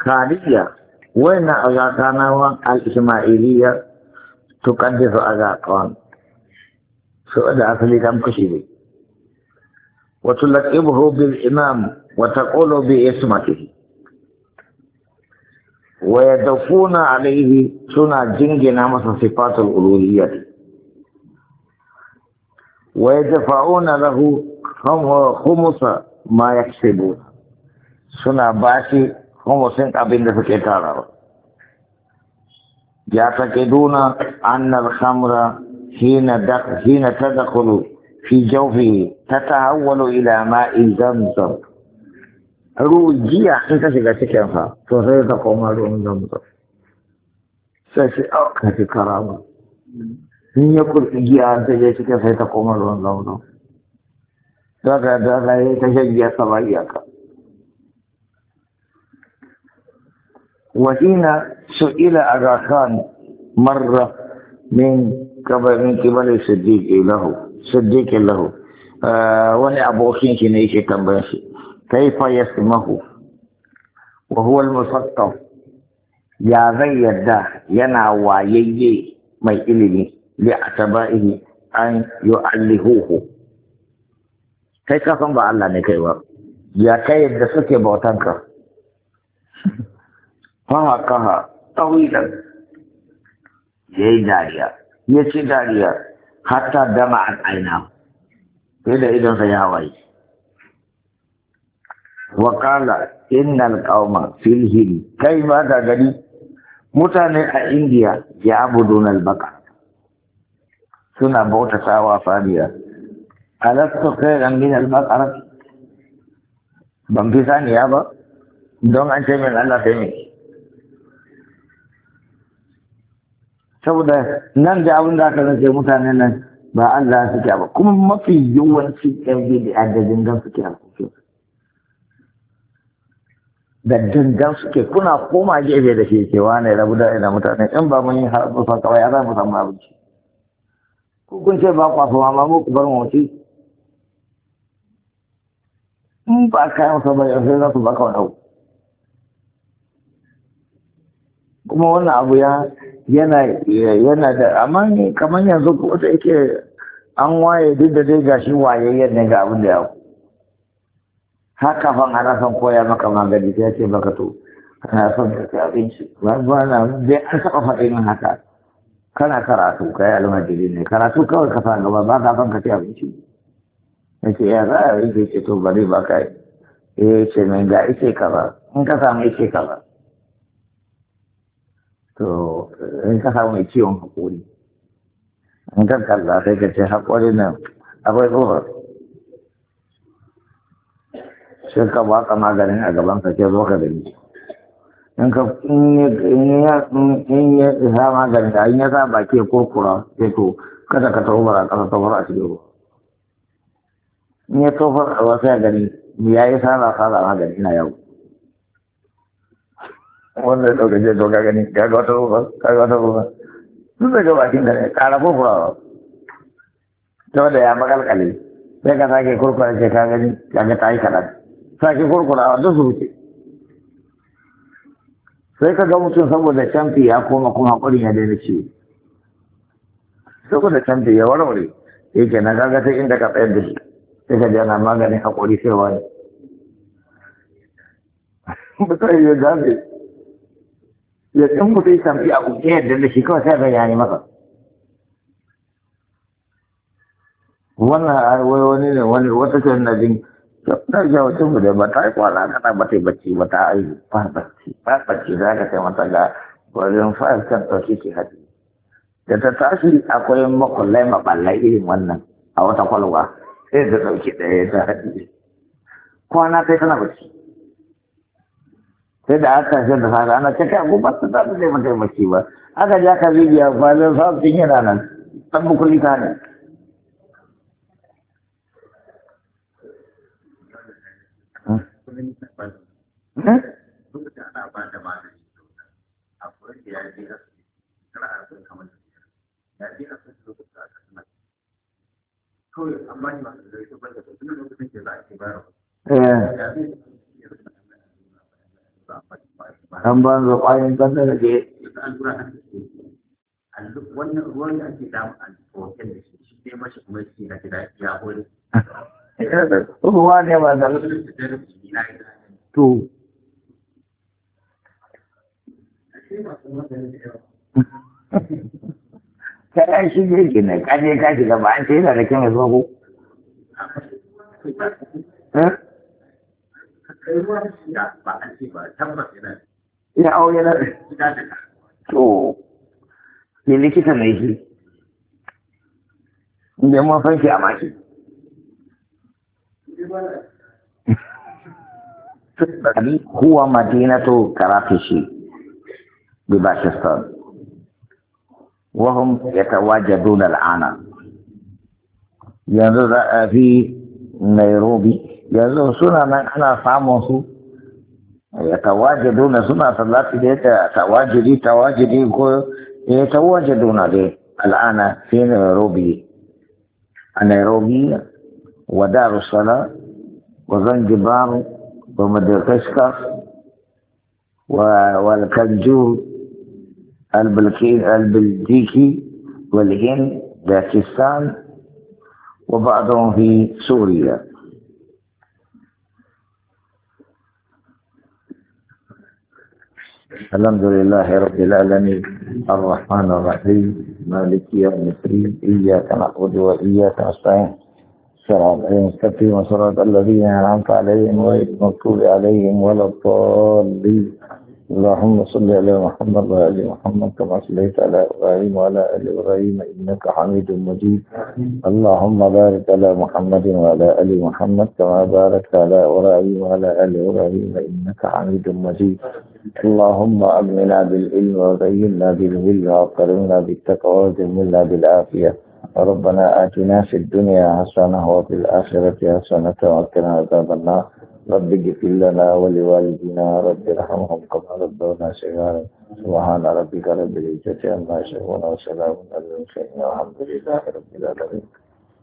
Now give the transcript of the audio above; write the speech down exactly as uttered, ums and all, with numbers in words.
خارجية وين أغاقنا الإسماعيلية تقدس أغاقان سؤال أصلي كم كشيري وتلقبه بالإمام وتقول باسمته ويدفون عليه سنة جنجنا مثل صفات الألوهية ويدفعون له خمس ما يكسبون سنة باشي خمس أبين دفكتارا يعتقدون أن الخمر حين دخل حين تدخل في جوفه تتحول إلى ماء زمزم روجيا أنت سيكا فسيد قمر زمزم سيسي أوقات كرامة إن يقول جيا أنت سيكا سيد قمر زمزم daga daga ya ta shagiya sama iyaka wahina su'ila aga khan marra min kabar min kibali siddiqi lahu siddiqi lahu wani abokin shi ne yake tambaya shi kaifa yasmahu wa huwa al-musaqqaf ya zai yadda yana wayayye mai ilimi li ataba'ihi an yu'allihuhu kai ka san ba Allah ne kai ba ya kai yadda suke bautan ka fa kaha tawilan yayi dariya ya ci dariya hatta dama an aina sai da idan sa ya hawaye wa qala innal qauma fil hill kai ma da gari mutane a India ya abudun al-baqar suna bautatawa fariya alastu khairan min al-baqarah ban fi saniya ba don an ce min Allah sai ne saboda nan da abin da aka rage mutane nan ba Allah suke ba kuma mafi yawanci ɗan bid'a da dangan suke a kuke da dangan suke kuna koma gefe da ke cewa ne rabu da ina mutane in ba mun yi harbu fa kawai ya za mu samu abinci ko kun ce ba kwa fa ma mu ku bar mu wuce in ba ka yi ba yanzu za su baka wani abu kuma wannan abu ya yana yana da amma ne kamar yanzu ko da yake an waye duk da dai gashi wayayyen ne ga abin da ya haka fan ana son koya maka magani sai ce baka to kana son ka ci abinci ba ba na dai an taɓa faɗi min haka kana karatu kai almajiri ne karatu kawai ka sa gaba ba ka son ka ci abinci yace ya za a yi ce to bari ba ka yi ce mai ga ice ka ba in ka samu ice ka ba to in ka samu mai ciwon haƙori in ka kalla sai ka ce haƙori nan akwai tsohon sai ka ba ka maganin a gaban ka ce zo ka gani in ka in ya sa maganin da in ya sa baki ya kurkura sai to kada ka taho bara ƙasa ta bara a cikin ruwa in ya tofar a wasu ya gani ya yi sana sana magani ina yau wanda ya ɗauka je to ka gani ka ga wata ruwa ka ga wata ruwa duk daga bakin ka ne ƙara kurkurawa ta wanda ya makalkale sai ka sake kurkura ce ka gani ka ga ta yi kaɗan sake kurkurawa duk su wuce sai ka ga mutum saboda camfi ya koma kuma haƙurin ya daina ciwo saboda camfi ya warware yake na kaga ta inda ka tsayar da shi sai ka jana maganin haƙuri sai wani mutum ya gane ya can mutum ya camfi a kuke yadda da shi kawai sai ka yani maka wannan wani ne wani wata ce na jin na ga wata mu da ba ta yi kwana kana ba ta yi bacci ba ta yi ba bacci ba bacci za ka kai mata ga wajen fa'ar kan ɗauki ke haɗi da ta tashi akwai makullai maɓallai irin wannan a wata kwalwa sai ta ɗauki ɗaya ta haɗi kwana kai tana bacci sai da aka shi da fara ana cikin abubuwa su za su zai mata yi bacci ba aka ja ka bibiya ba zai sa su yana nan ɗan bukuli ta ne an ban zo kwayoyin kanta da ke wannan ruwan da ake damu a hotel da shi shi ne mashi kuma shi na gida ya hori ruwa ne ba da to kayan shi ne ke na kaje ka shiga ba an ce yana da kyan zuwa ko ba an ce ba tabbas yana ya au yana to ne likita mai shi inda mun san shi a maki هو مدينة كرافشي بباكستان وهم يتواجدون الآن ينظر في نيروبي ينظر سنة من أنا فاموسو يتواجدون سنة صلاة ديتا تواجدي تواجدي يتواجدون دي الآن في نيروبي نيروبي ودار الصلاة وزنجبار ومدغشقر والكنجور البلجيكي والهند باكستان وبعضهم في سوريا. الحمد لله رب العالمين الرحمن الرحيم مالك يوم الدين إياك نعبد وإياك نستعين صراط المستقيم وصراط الذين أنعمت عليهم غير المغضوب عليهم ولا الضالين. اللهم صل على محمد وعلى آل محمد كما صليت على إبراهيم وعلى آل إبراهيم إنك حميد مجيد. اللهم بارك على محمد وعلى آل محمد كما باركت على إبراهيم وعلى آل إبراهيم إنك حميد مجيد. اللهم أغننا بالعلم وزينا بالعلم وأكرمنا بالتقوى وجملنا بالعافية. ربنا آتنا في الدنيا حسنة وفي الآخرة حسنة وقنا عذاب النار. رب اغفر لنا ولوالدينا رب ارحمهم كما ربونا صغارا. سبحان ربك رب العزة عما يصفون وسلام على المرسلين والحمد لله رب العالمين.